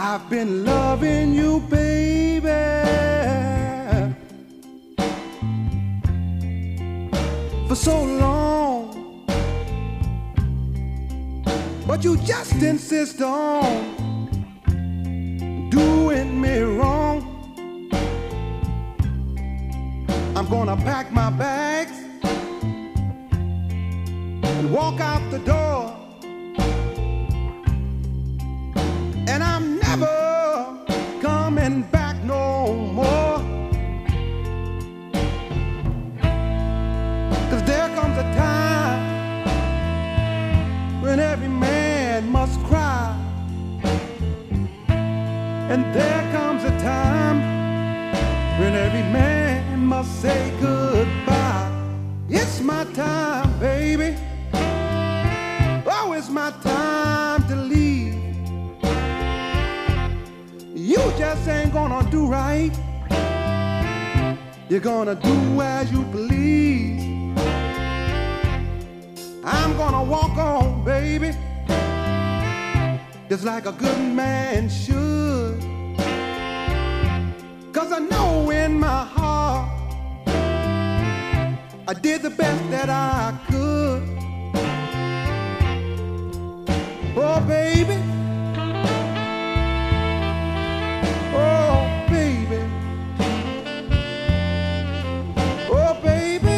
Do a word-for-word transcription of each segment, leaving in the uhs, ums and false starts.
I've been loving you, baby, for so long, but you just insist on doing me wrong. I'm gonna pack my bags and walk out the door, and I'm never coming back no more. 'Cause there comes a time when every man must cry, and there comes a time when every man must say goodbye. It's my time, baby. Oh, it's my time to leave. You just ain't gonna do right. You're gonna do as you please. I'm gonna walk on, baby, just like a good man should. 'Cause I know in my heart I did the best that I could. Oh, baby. Oh, baby. Oh, baby.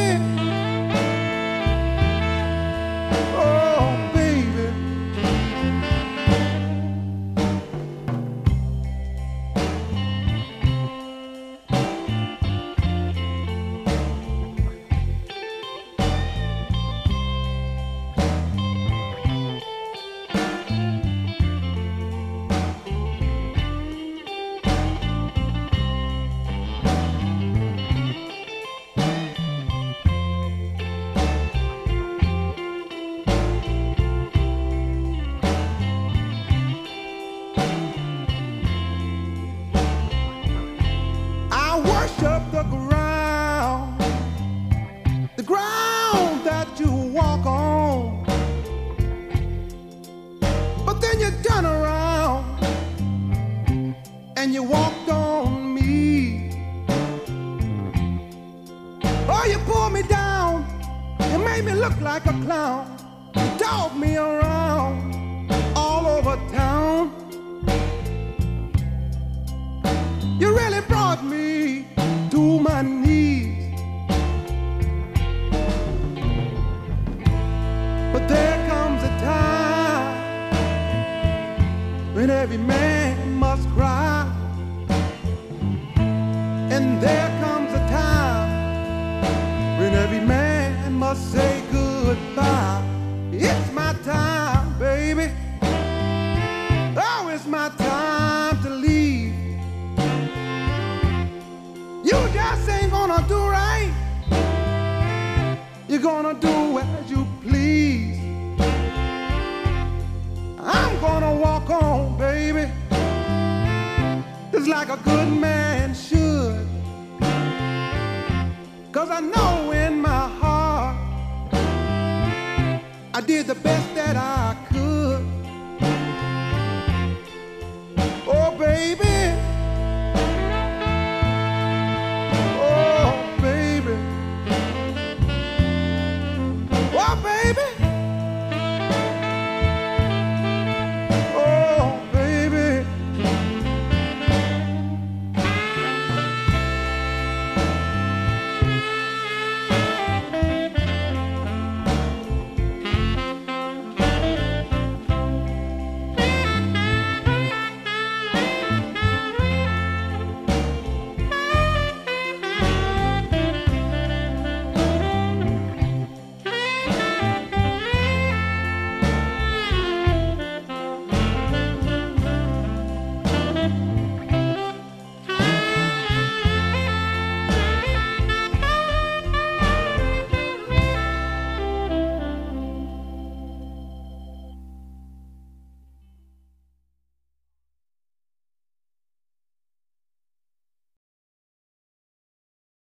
Oh, baby. Worship the ground, the ground that you walk on. But then you turn around and you walked on me. Oh, you pulled me down and made me look like a clown. You tossed me around all over town. You really brought me to my knees. But there comes a time when every man must cry, and there comes a time when every man must say goodbye. It's my time, baby. Oh, it's my time to leave. You just ain't gonna do right. You're gonna do as you please. I'm gonna walk on, baby, just like a good man should. 'Cause I know in my heart I did the best that I